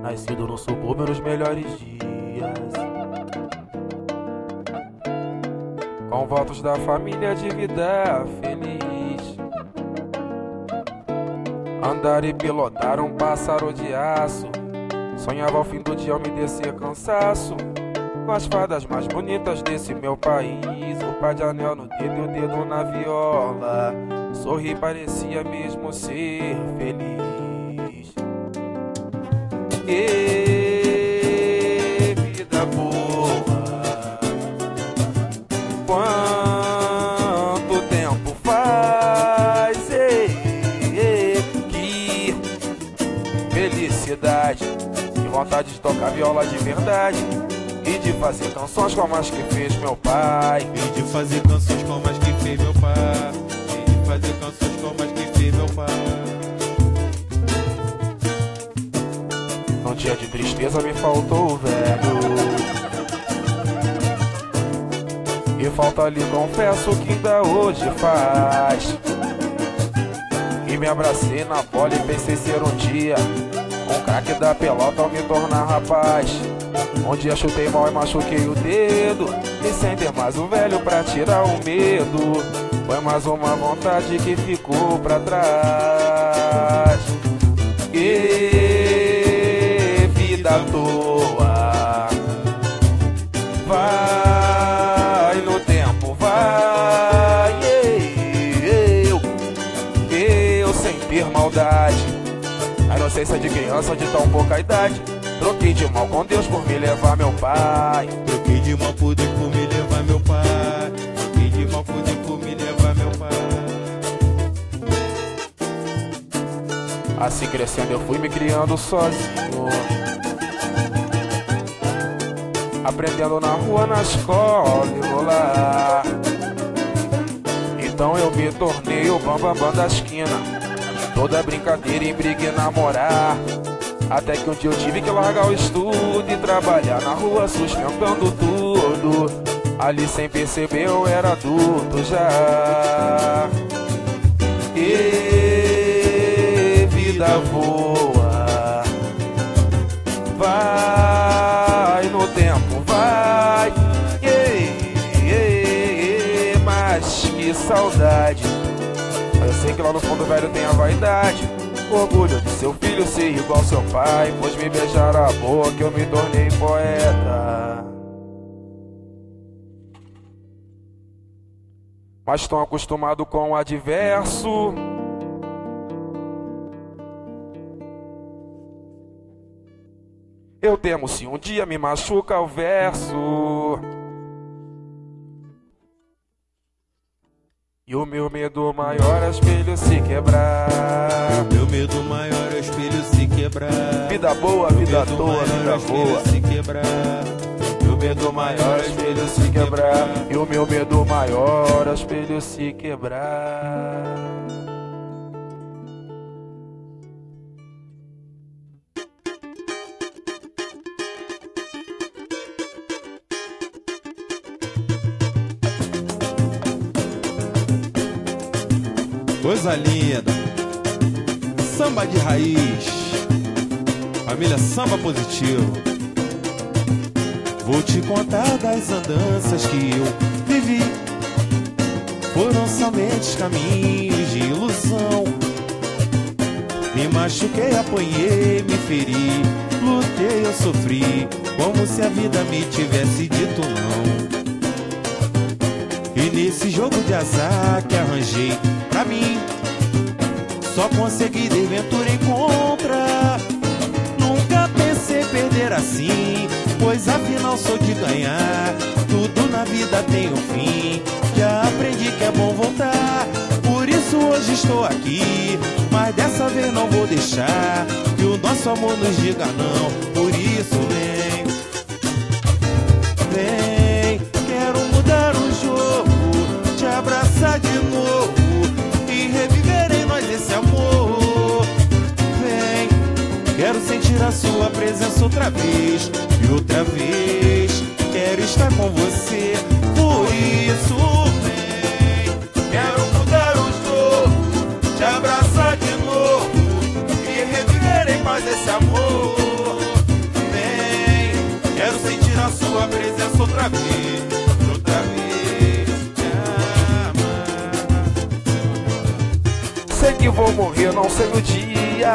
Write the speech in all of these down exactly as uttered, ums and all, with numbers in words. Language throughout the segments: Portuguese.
nascido no subúrbio nos melhores dias, com votos da família de vida feliz. Andar e pilotar um pássaro de aço, sonhava ao fim do dia ao me descer cansaço, com as fadas mais bonitas desse meu país. O par de anel no dedo e o dedo na viola, sorri, parecia mesmo ser feliz. E vida boa, quanto tempo faz, ei, ei, que felicidade, que vontade de tocar viola de verdade e de fazer canções como as que fez meu pai. E de fazer canções como as que fez meu pai. E de fazer canções como as que fez meu pai. Num dia de tristeza me faltou o verbo, e falta lhe confesso que ainda hoje faz. E me abracei na bola e pensei ser um dia um craque da pelota ao me tornar rapaz. Um dia chutei mal e machuquei o dedo, e sem ter mais o velho pra tirar o medo, foi mais uma vontade que ficou pra trás. E vida à toa, vai no tempo, vai. Eu, eu sem ter maldade, a inocência de criança de tão pouca idade, troquei de mal com Deus por me levar meu pai. Troquei de mal por Deus por me levar meu pai. Troquei de mal por Deus por me levar meu pai. Assim crescendo eu fui me criando sozinho, aprendendo na rua, na escola e no lar. Então eu me tornei o bambambam bam, bam da esquina, toda brincadeira em briga e namorar. Até que um dia eu tive que largar o estudo e trabalhar na rua sustentando tudo. Ali sem perceber eu era adulto já. E vida voa, vai no tempo, vai. E, e, e, mas que saudade. Eu sei que lá no fundo o velho tem a vaidade, o orgulho de seu filho ser igual seu pai, pois me beijar a boca eu me tornei poeta. Mas tão acostumado com o adverso, eu temo se um dia me machuca o verso. E o meu medo maior é o espelho se quebrar. Meu medo maior é o espelho se quebrar. Vida boa, vida à toa, vida boa. Se quebrar. Meu medo maior é o espelho se quebrar. E o meu medo maior é o espelho se quebrar. Coisa linda, samba de raiz, família samba positivo. Vou te contar das andanças que eu vivi, foram somente caminhos de ilusão. Me machuquei, apanhei, me feri, lutei, eu sofri, como se a vida me tivesse dito não. E nesse jogo de azar que arranjei pra mim, só consegui desventura em contra. Nunca pensei perder assim, pois afinal sou de ganhar. Tudo na vida tem um fim, já aprendi que é bom voltar. Por isso hoje estou aqui, mas dessa vez não vou deixar que o nosso amor nos diga não. Por isso vem, vem, quero mudar o jogo, te abraçar de novo e reviver em nós esse amor. Vem, quero sentir a sua presença outra vez e outra vez, quero estar com você. Por isso vem, quero mudar o jogo, te abraçar de novo e reviver em paz esse amor. a sua presença outra vez, outra vez. Sei que vou morrer, não sei o dia.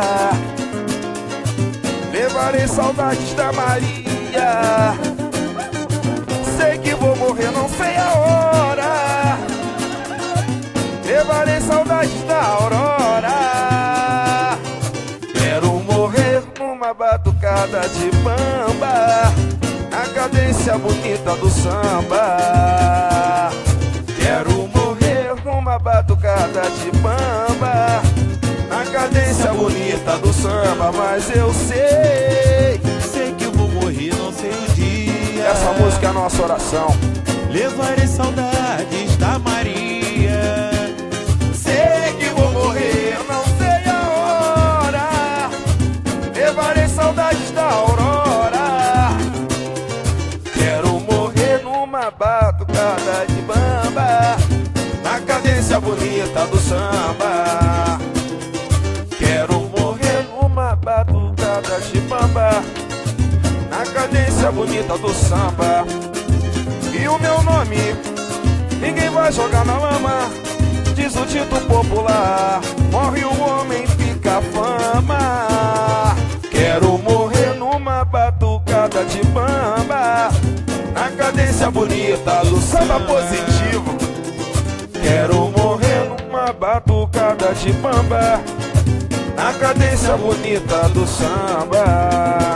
Levarei saudades da Maria. Sei que vou morrer, não sei a hora. Levarei saudades da Aurora. Quero morrer numa batucada de bamba, na cadência bonita do samba. Quero morrer numa batucada de bamba, na cadência bonita do samba. Mas eu sei, sei que eu vou morrer, não sei o dia. Essa música é a nossa oração. Levarei saudades da Maria. Sei que vou morrer, não sei a hora. Levarei saudades da Aurora. Quero morrer numa batucada de bamba, na cadência bonita do samba. Quero morrer numa batucada de bamba, na cadência bonita do samba. E o meu nome ninguém vai jogar na lama, diz o dito popular. Morre o homem, fica a fama. Quero morrer numa batucada de bamba, na cadência bonita do samba positivo. Quero morrer numa batucada de bamba, na cadência bonita do samba.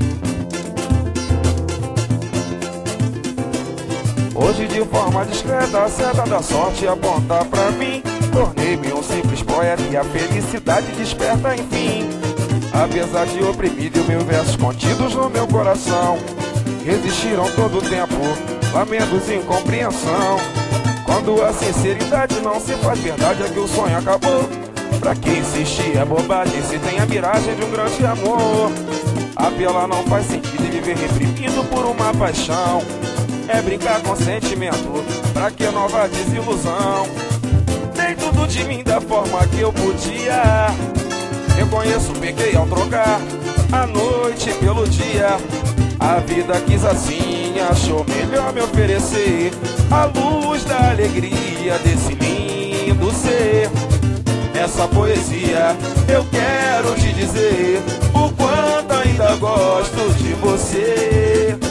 Hoje de forma discreta a seta da sorte aponta pra mim. Tornei-me um simples poeta e a felicidade desperta enfim. Apesar de oprimido e mil versos contidos no meu coração, resistiram todo o tempo lamentos e incompreensão. Quando a sinceridade não se faz verdade é que o sonho acabou. Pra que insistir é bobagem se tem a miragem de um grande amor. Apelar não faz sentido e viver reprimido por uma paixão é brincar com sentimento, pra que nova desilusão? Dei tudo de mim da forma que eu podia. Reconheço, pequei ao trocar a noite pelo dia. A vida quis assim, achou melhor me oferecer a luz da alegria desse lindo ser. Nessa poesia eu quero te dizer o quanto ainda gosto de você.